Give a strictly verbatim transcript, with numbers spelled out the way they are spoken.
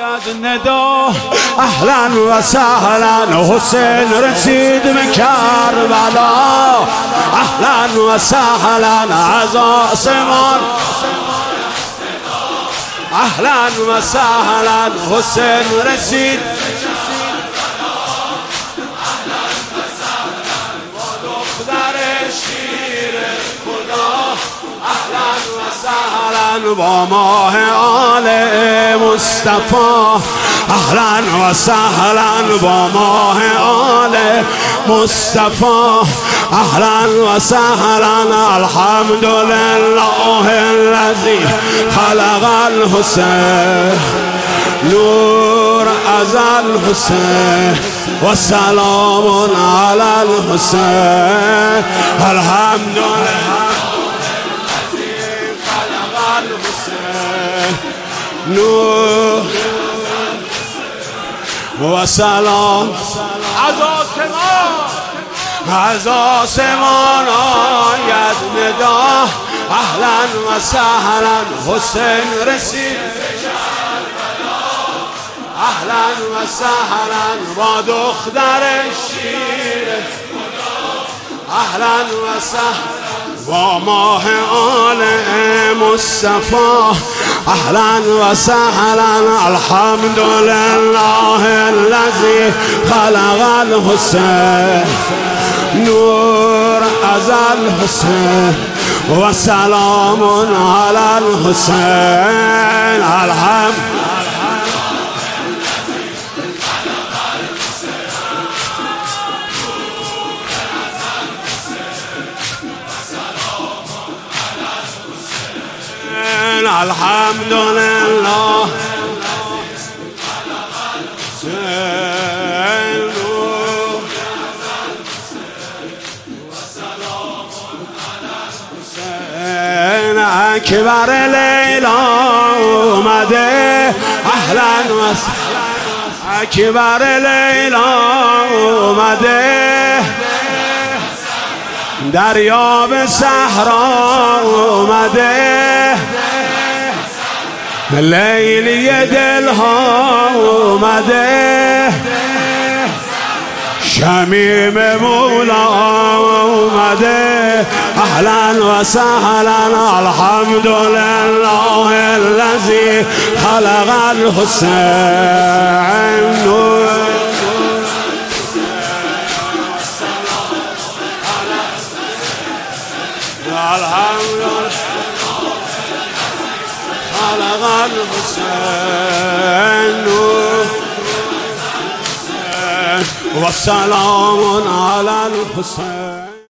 ندا اهلا و سهلا حسین رسید به کربلا اهلا و سهلا از آسمان اهلا و سهلا حسین رسید با ماه آل مصطفی اهلا و سهلا با ماه آل مصطفی اهلا و سهلا الحمدلله الذی خلق الحسین نور از الحسین و سلام علی الحسین الحمدلله نور و سلام از آسمان از آسمان آید ندا اهلا و سهلا حسین رسید اهلا و سهلا با دختر شیر اهلا و سهلا با ماه آل مصطفی اهلا و سهلا الحمدلله الذی خلق الحسین نور از الحسین و سلام علی الحسین الحمد الحمدلله اکبر لیلا اومده اهلا و سهلا اکبر لیلا اومده دریاب صحرا اومده لیلی دلها اومده شمیم مولا اومده اهلا و سهلا الحمدلله الذی خلق الحسین الحمدلله خلق الحسين والسلام على الحسين.